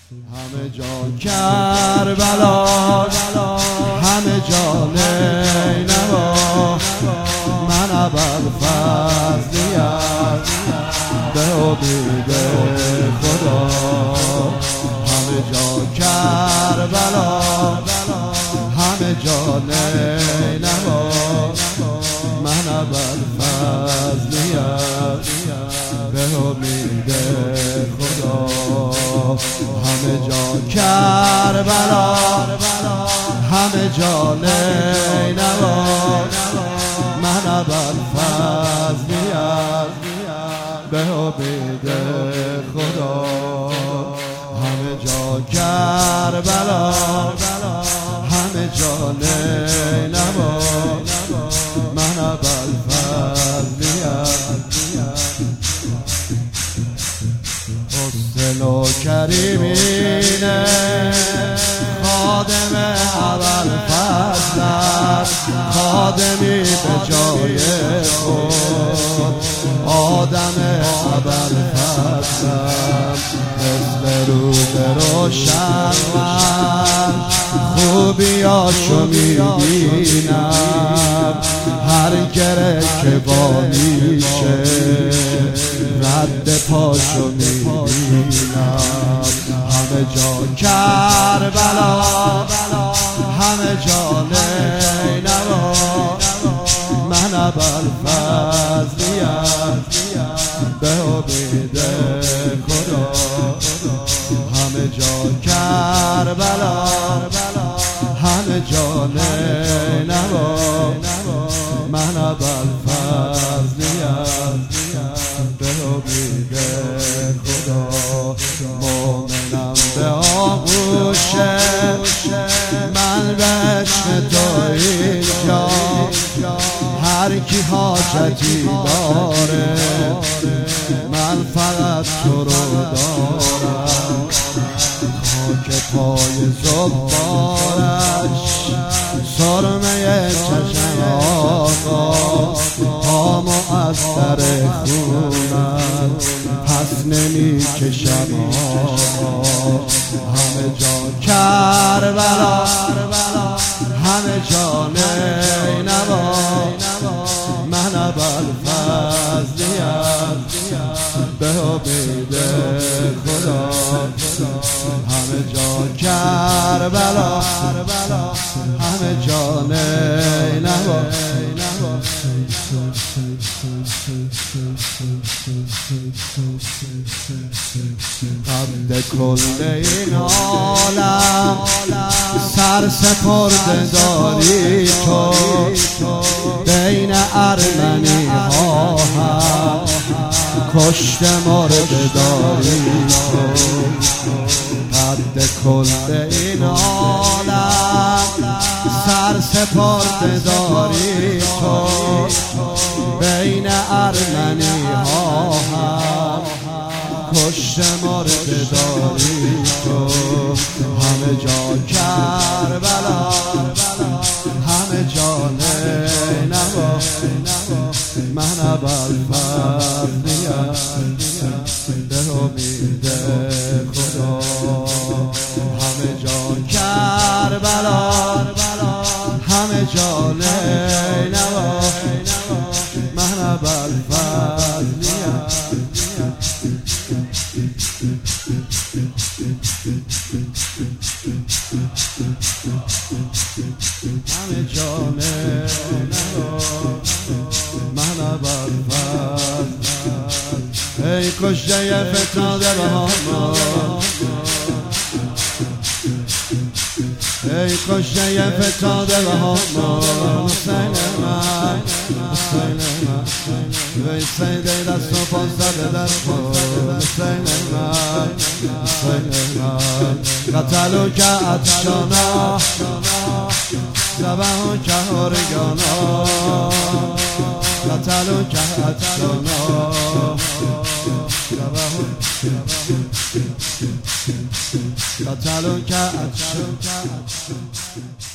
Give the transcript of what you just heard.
همه جا کربلا، همه جا نینوا، من ابوالفضلیم به امید خدا. همه جا کربلا، همه جا نینوا، من ابوالفضلیم به امید خدا. همه جا کربلا، همه جا نینوا، من ابوالفضلیم به امید خدا. همه جا کربلا، همه جا نینوا، من ابوالفضلیم. حسن و کریمینه خادم ابوالفضل، خادمی به جای خود آدم ابوالفضل. مثل روز روشن من خوبیاشو میبینم، هر گره که با میشه رد پاشو میبینم. همه جا کربلا، همه جا نینوا، من ابوالفضلیم به امید خدا. همه جا کربلا، همه جا نینوا، من ابوالفضلیم به امید خدا. مومنم به آغوش من به عشق تو اینجا، هر کی حاجتی داره من فقط تو رو دارم. خاک پای زبارش سرمه چشم آقا، پامو از در خونم پس نمی کشم آقا. همه جا کربلا، همه جا نینوا، من ابوالفضلیم به امید خدا. همه جا کربلا، همه جا نینوا. قد کل این عالم سر سپرده داری تو، بین ارمنی ها هم کشت مرده داری تو. قد کل این عالم سر سپرده داری تو، بین ارمنی ها هم کشت مرده داری تو. همه جا کربلا، همه جا نینوا، من ابوالفضلیم به امید خدا. همه جا کربلا، همه جا نینوا، من ابوالفضلیم. همه جا نینوا، من ابوالفضلیم. ای کشته فتاده بهاما، ای کشته فتاده بهاما، حسین من، حسین من، وی سیده دست و پا زده در خود. حسین من، حسین من، قتلو که عطشانا، زبهو که هرگانا، قتلو که عطشانا، قتلو که عطشانا.